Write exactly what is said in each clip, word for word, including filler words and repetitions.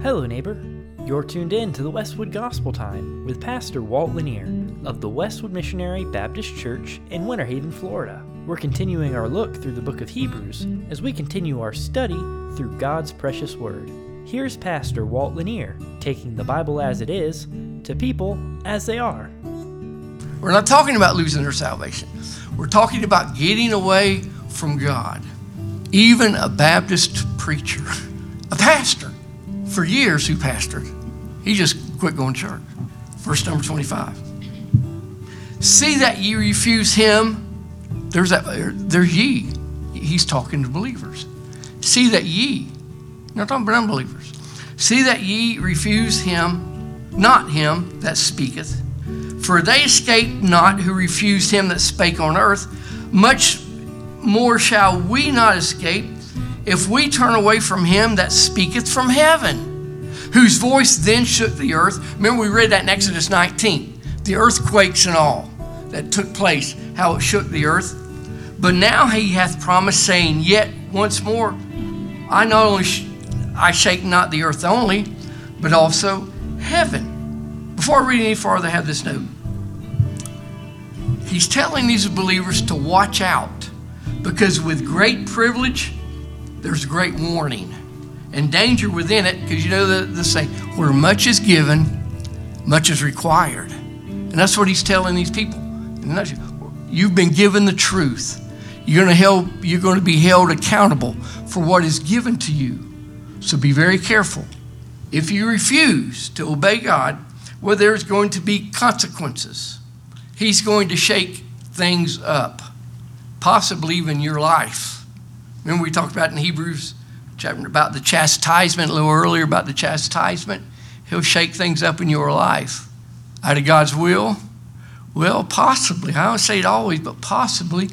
Hello, neighbor. You're tuned in to the Westwood Gospel Time with Pastor Walt Lanier of the Westwood Missionary Baptist Church in Winter Haven, Florida. We're continuing our look through the book of Hebrews as we continue our study through God's precious word. Here's Pastor Walt Lanier taking the Bible as it is to people as they are. We're not talking about losing their salvation. We're talking about getting away from God. Even a Baptist preacher, a pastor, for years who pastored, he just quit going to church. Verse number twenty-five. See that ye refuse him. There's that. There's ye. He's talking to believers. See that ye. Not talking about unbelievers. See that ye refuse him, not him that speaketh. For they escaped not who refused him that spake on earth. Much more shall we not escape if we turn away from him that speaketh from heaven, whose voice then shook the earth. Remember, we read that in Exodus nineteen, the earthquakes and all that took place, how it shook the earth. But now he hath promised, saying, yet once more, I not only sh- I shake not the earth only, but also heaven. Before I read any farther, I have this note. He's telling these believers to watch out, because with great privilege, there's great warning and danger within it, because you know the, the saying, where much is given, much is required. And that's what he's telling these people. And that's, you've been given the truth. You're going to help, you're going to be held accountable for what is given to you. So be very careful. If you refuse to obey God, well, there's going to be consequences. He's going to shake things up, possibly even your life. Remember we talked about in Hebrews chapter about the chastisement a little earlier, about the chastisement. He'll shake things up in your life. Out of God's will? Well, possibly. I don't say it always, but possibly.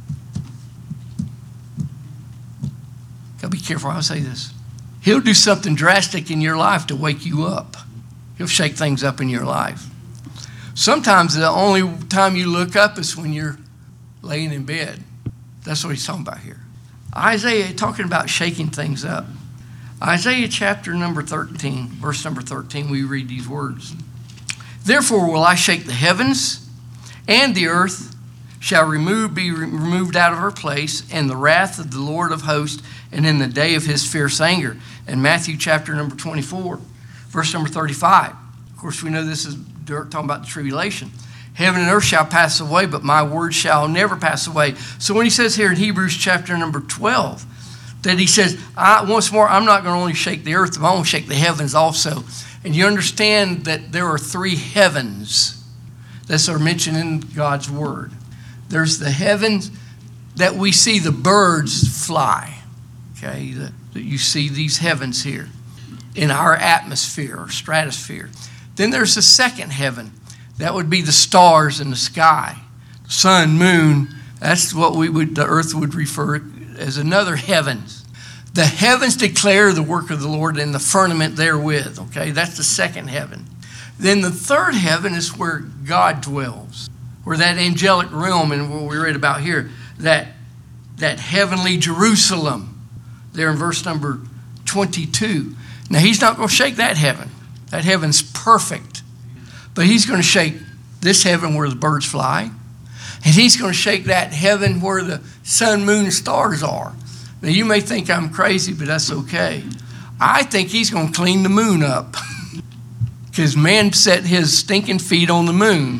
Gotta be careful how I say this. He'll do something drastic in your life to wake you up. He'll shake things up in your life. Sometimes the only time you look up is when you're laying in bed. That's what he's talking about here. Isaiah, talking about shaking things up. Isaiah chapter number thirteen, verse number thirteen, we read these words. Therefore will I shake the heavens, and the earth shall remove, be removed out of her place, and the wrath of the Lord of hosts, and in the day of his fierce anger. And Matthew chapter number twenty-four, verse number thirty-five. Of course, we know this is talking about the tribulation. Heaven and earth shall pass away, but my word shall never pass away. So when he says here in Hebrews chapter number twelve, that he says, I, once more, I'm not going to only shake the earth, but I'm going to shake the heavens also. And you understand that there are three heavens that are mentioned in God's word. There's the heavens that we see the birds fly. Okay, that, that you see these heavens here in our atmosphere or stratosphere. Then there's the second heaven. That would be the stars in the sky. Sun, moon, that's what we would, the earth would refer as another heavens. The heavens declare the work of the Lord and the firmament therewith. Okay, that's the second heaven. Then the third heaven is where God dwells, where that angelic realm, and what we read about here, that, that heavenly Jerusalem, there in verse number twenty-two. Now, he's not going to shake that heaven. That heaven's perfect. But he's going to shake this heaven where the birds fly. And he's going to shake that heaven where the sun, moon, and stars are. Now, you may think I'm crazy, but that's okay. I think he's going to clean the moon up. Because man set his stinking feet on the moon.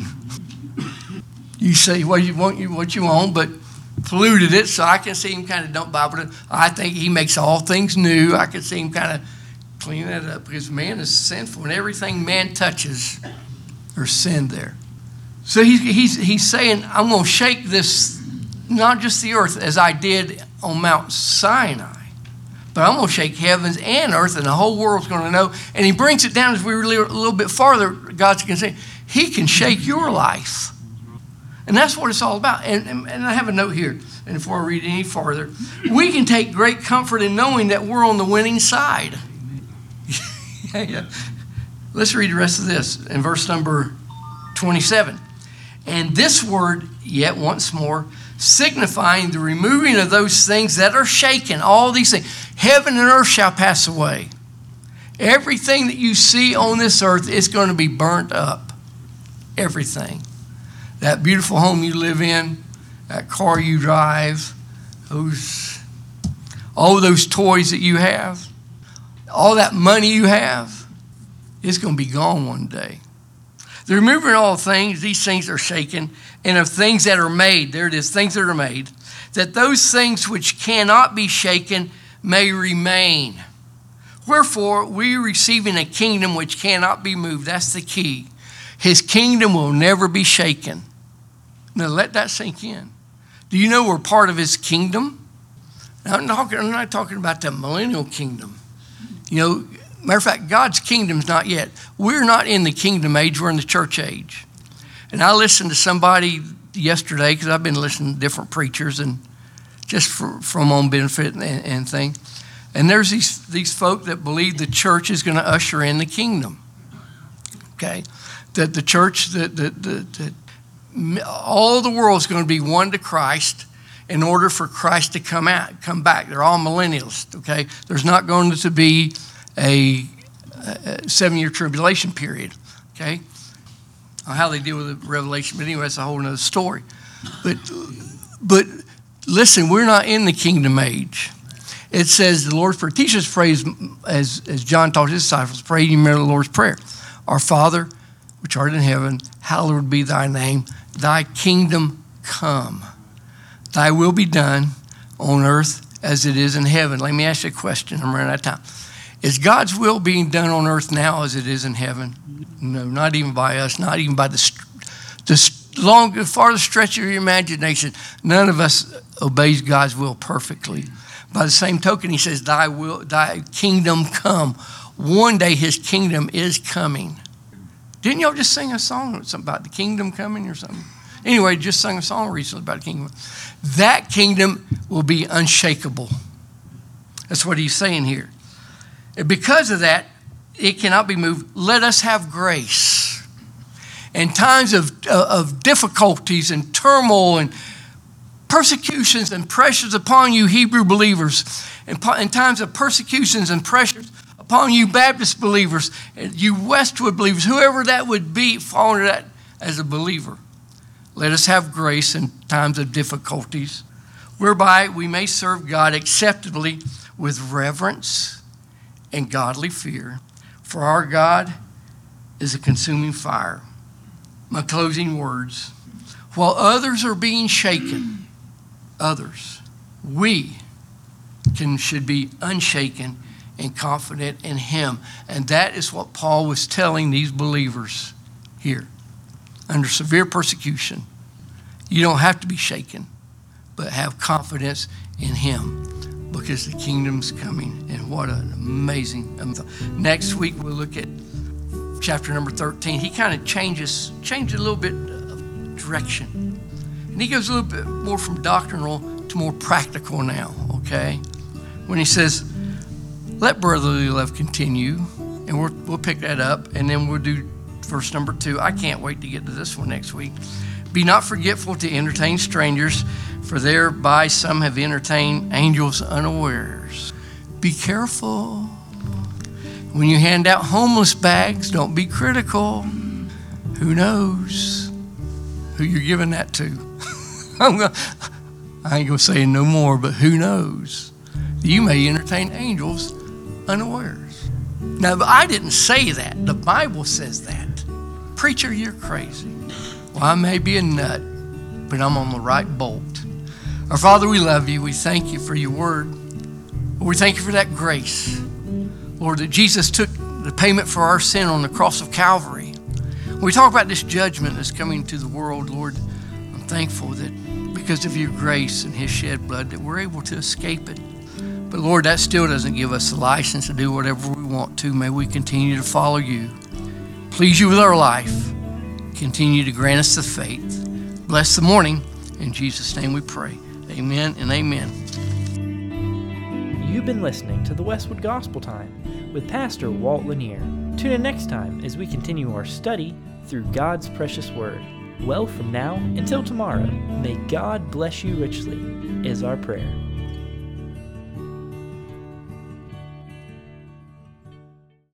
You say what you want, you what you want, but polluted it, so I can see him kind of dump Bible. I think he makes all things new. I can see him kind of clean that up, because man is sinful, and everything man touches, there's sin there. So he's, he's, he's saying, I'm going to shake this, not just the earth, as I did on Mount Sinai, but I'm going to shake heavens and earth, and the whole world's going to know. And he brings it down as we really a little bit farther. God's going to say, he can shake your life. And that's what it's all about. And, and, and I have a note here, and before I read any farther, we can take great comfort in knowing that we're on the winning side. yeah, yeah. Let's read the rest of this in verse number twenty-seven. And this word, yet once more, signifying the removing of those things that are shaken, all these things. Heaven and earth shall pass away, Everything that you see on this earth is going to be burnt up. Everything. That beautiful home you live in, that car you drive, those, all those toys that you have, all that money you have, it's going to be gone one day. The remembering all things, these things are shaken, and of things that are made, there it is, things that are made, that those things which cannot be shaken may remain. Wherefore, we receiving a kingdom which cannot be moved. That's the key. His kingdom will never be shaken. Now let that sink in. Do you know we're part of his kingdom? Now, I'm, talking, I'm not talking about the millennial kingdom. You know, matter of fact, God's kingdom's not yet. We're not in the kingdom age, we're in the church age. And I listened to somebody yesterday, because I've been listening to different preachers and just for, from own benefit and, and things. And there's these, these folk that believe the church is going to usher in the kingdom. Okay? That the church, that, that, that, that all the world is going to be one to Christ in order for Christ to come out, come back. They're all millennials, okay? There's not going to be a, a seven-year tribulation period, okay? How they deal with the Revelation, but anyway, that's a whole other story. But, but listen, we're not in the kingdom age. It says the Lord's Prayer. Teach us praise as, as John taught his disciples. Pray you remember the Lord's Prayer. Our Father, which art in heaven, hallowed be thy name. Thy kingdom come. Thy will be done on earth as it is in heaven. Let me ask you a question. I'm running out of time. Is God's will being done on earth now as it is in heaven? No, not even by us, not even by the, the long, the farthest stretch of your imagination. None of us obeys God's will perfectly. By the same token, he says, thy will, thy kingdom come. One day his kingdom is coming. Didn't y'all just sing a song about the kingdom coming or something? Anyway, just sung a song recently about the kingdom. That kingdom will be unshakable. That's what he's saying here. And because of that, it cannot be moved. Let us have grace. In times of, of difficulties and turmoil and persecutions and pressures upon you Hebrew believers, and in times of persecutions and pressures upon you Baptist believers, and you Westwood believers, whoever that would be, fall into that as a believer. Let us have grace in times of difficulties, whereby we may serve God acceptably with reverence and godly fear. For our God is a consuming fire. My closing words. While others are being shaken, others, we can, should be unshaken and confident in him. And that is what Paul was telling these believers here. Under severe persecution, you don't have to be shaken, but have confidence in him, because the kingdom's coming. And what an amazing, amazing. Next week we'll look at chapter number thirteen. He kind of changes, changes a little bit of direction. And he goes a little bit more from doctrinal to more practical now, okay? When he says, let brotherly love continue, and we'll, we'll pick that up, and then we'll do verse number two. I can't wait to get to this one next week. Be not forgetful to entertain strangers, for thereby some have entertained angels unawares. Be careful. When you hand out homeless bags, don't be critical. Who knows who you're giving that to? I'm gonna, I ain't going to say no more, but who knows? You may entertain angels unawares. Now, I didn't say that. The Bible says that. Preacher, you're crazy. Well, I may be a nut, but I'm on the right bolt. Our Father, we love you. We thank you for your word. We thank you for that grace. Lord, that Jesus took the payment for our sin on the cross of Calvary. When we talk about this judgment that's coming to the world, Lord, I'm thankful that because of your grace and his shed blood that we're able to escape it. But Lord, that still doesn't give us the license to do whatever we want to. May we continue to follow you. Please you with our life. Continue to grant us the faith. Bless the morning. In Jesus' name we pray. Amen and amen. You've been listening to the Westwood Gospel Time with Pastor Walt Lanier. Tune in next time as we continue our study through God's precious word. Well, from now until tomorrow, may God bless you richly, is our prayer.